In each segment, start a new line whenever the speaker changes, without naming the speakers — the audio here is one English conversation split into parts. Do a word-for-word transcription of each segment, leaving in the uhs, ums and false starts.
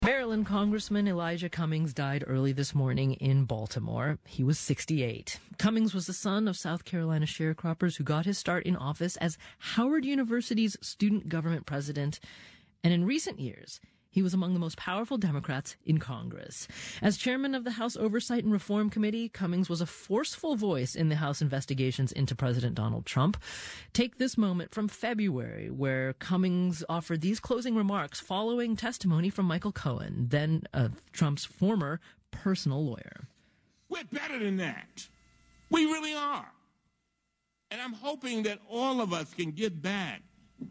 Maryland Congressman Elijah Cummings died early this morning in Baltimore. He was sixty-eight. Cummings was the son of South Carolina sharecroppers who got his start in office as Howard University's student government president. And in recent years, he was among the most powerful Democrats in Congress. As chairman of the House Oversight and Reform Committee, Cummings was a forceful voice in the House investigations into President Donald Trump. Take this moment from February, where Cummings offered these closing remarks following testimony from Michael Cohen, then uh, Trump's former personal lawyer.
We're better than that. We really are. And I'm hoping that all of us can get back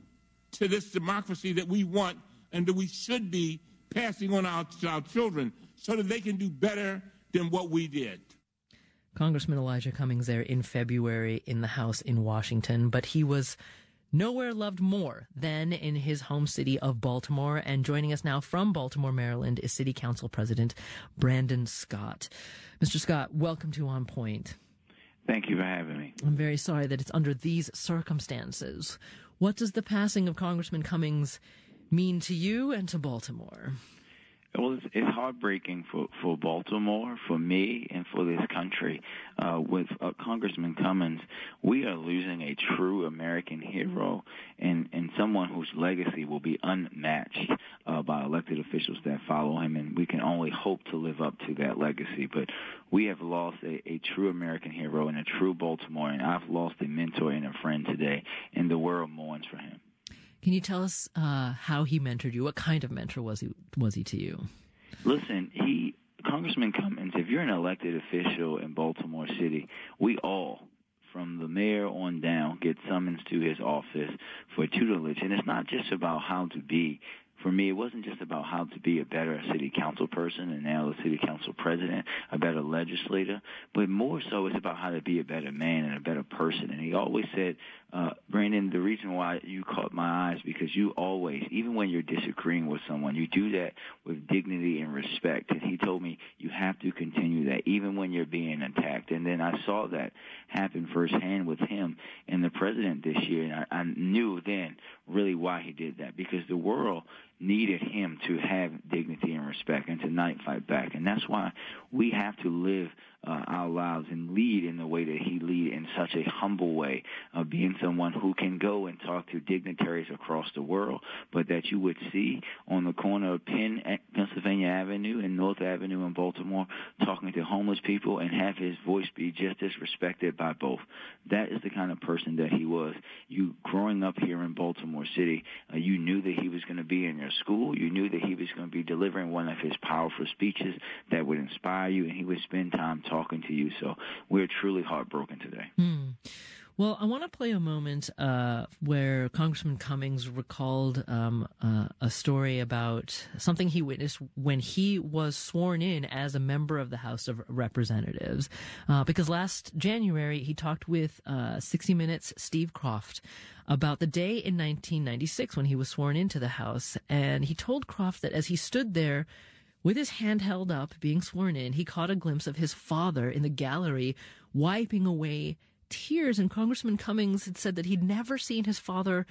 to this democracy that we want and that we should be passing on our, to our children so that they can do better than what we did.
Congressman Elijah Cummings there in February in the House in Washington, but he was nowhere loved more than in his home city of Baltimore. And joining us now from Baltimore, Maryland, is City Council President Brandon Scott. Mister Scott, welcome to On Point.
Thank you for having me.
I'm very sorry that it's under these circumstances. What does the passing of Congressman Cummings mean to you and to Baltimore?
Well, it's, it's heartbreaking for, for Baltimore, for me, and for this country. Uh, with uh, Congressman Cummings, we are losing a true American hero and, and someone whose legacy will be unmatched uh, by elected officials that follow him, and we can only hope to live up to that legacy. But we have lost a, a true American hero and a true Baltimorean. I've lost a mentor and a friend today, and the world mourns for him.
Can you tell us uh, how he mentored you? What kind of mentor was he was he to you?
Listen, he Congressman Cummings, if you're an elected official in Baltimore City, we all, from the mayor on down, get summons to his office for tutelage. And it's not just about how to be. For me, it wasn't just about how to be a better city council person and now a city council president, a better legislator, but more so it's about how to be a better man and a better person. And he always said, uh, Brandon, the reason why you caught my eyes because you always, even when you're disagreeing with someone, you do that with dignity and respect. And he told me you have to continue that even when you're being attacked. And then I saw that happen firsthand with him and the president this year. And I, I knew then really why he did that, because the world needed him to have dignity and respect and to not fight back. And that's why we have to live uh, our lives and lead in the way that he lead, in such a humble way, uh, being someone who can go and talk to dignitaries across the world, but that you would see on the corner of Penn, Pennsylvania Avenue and North Avenue in Baltimore, talking to homeless people and have his voice be just as respected by both. That is the kind of person that he was. You growing up here in Baltimore City, uh, you knew that he was going to be in your school. You knew that he was going to be delivering one of his powerful speeches that would inspire you, and he would spend time talking to you. So we're truly heartbroken today.
Mm. Well, I want to play a moment uh, where Congressman Cummings recalled um, uh, a story about something he witnessed when he was sworn in as a member of the House of Representatives. Uh, because last January, he talked with uh, sixty minutes Steve Kroft about the day in nineteen ninety-six when he was sworn into the House. And he told Kroft that as he stood there with his hand held up, being sworn in, he caught a glimpse of his father in the gallery wiping away tears. And Congressman Cummings had said that he'd never seen his father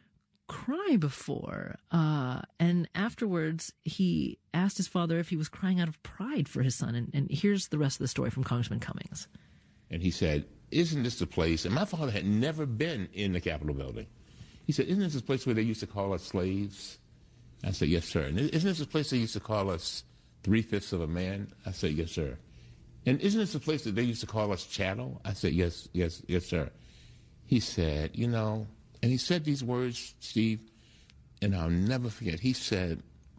cry before. Uh, and afterwards, he asked his father if he was crying out of pride for his son. And, and here's the rest of the story from Congressman Cummings.
And he said, isn't this the place? And my father had never been in the Capitol building. He said, isn't this the place where they used to call us slaves? I said, yes, sir. And isn't this the place they used to call us three-fifths of a man? I said, yes, sir. And isn't this the place that they used to call us chattel? I said, yes, yes, yes, sir. He said, you know, and he said these words, Steve, and I'll never forget. He said,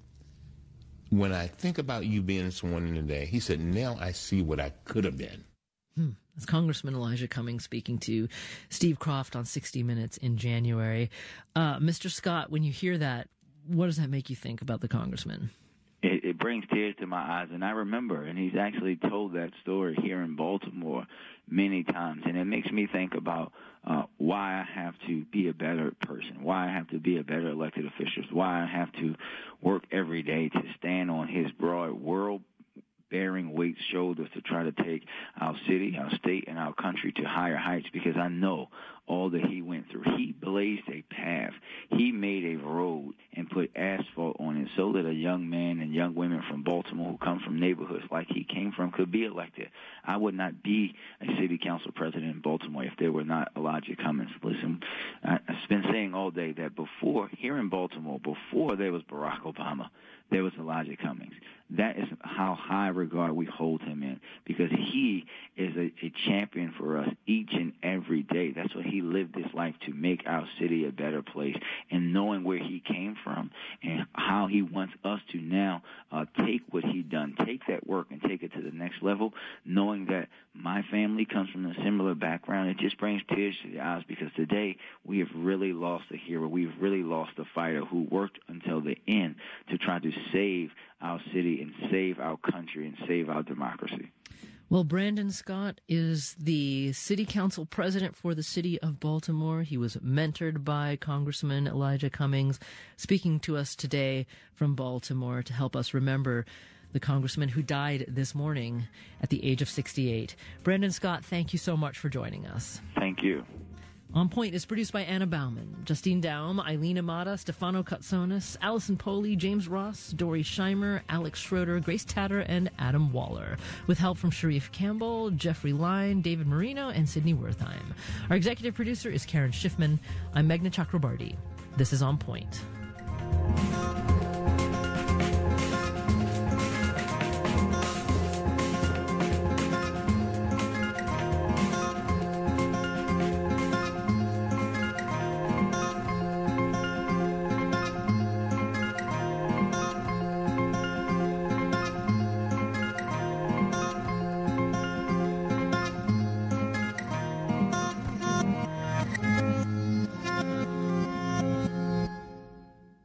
when I think about you being sworn in today, he said, now I see what I could have been.
Hmm. That's Congressman Elijah Cummings speaking to Steve Kroft on sixty minutes in January. Uh, Mister Scott, when you hear that, what does that make you think about the congressman?
It, it brings tears to my eyes, and I remember, and he's actually told that story here in Baltimore many times, and it makes me think about uh, why I have to be a better person, why I have to be a better elected official, why I have to work every day to stand on his broad world bearing Wade's shoulders to try to take our city, our state, and our country to higher heights, because I know all that he went through. He blazed a path. He made a road and put asphalt on it so that a young man and young women from Baltimore who come from neighborhoods like he came from could be elected. I would not be a city council president in Baltimore if there were not Elijah Cummings. Listen, I've been saying all day that before, here in Baltimore, before there was Barack Obama, there was Elijah Cummings. That is how high regard we hold him in, because he is a, a champion for us each and every day. That's why he lived his life, to make our city a better place. And knowing where he came from and how he wants us to now uh, take what he done, take that work and take it to the next level, knowing that my family comes from a similar background, it just brings tears to the eyes, because today we have really lost a hero. We've really lost a fighter who worked until the end to try to save our city and save our country and save our democracy.
Well, Brandon Scott is the city council president for the city of Baltimore. He was mentored by Congressman Elijah Cummings, speaking to us today from Baltimore to help us remember the congressman who died this morning at the age of sixty-eight. Brandon Scott, thank you so much for joining us.
Thank you.
On Point is produced by Anna Bauman, Justine Daum, Eileen Amata, Stefano Katsonis, Allison Poley, James Ross, Dory Scheimer, Alex Schroeder, Grace Tatter, and Adam Waller, with help from Sharif Campbell, Jeffrey Line, David Marino, and Sydney Wertheim. Our executive producer is Karen Schiffman. I'm Meghna Chakrabarty. This is On Point.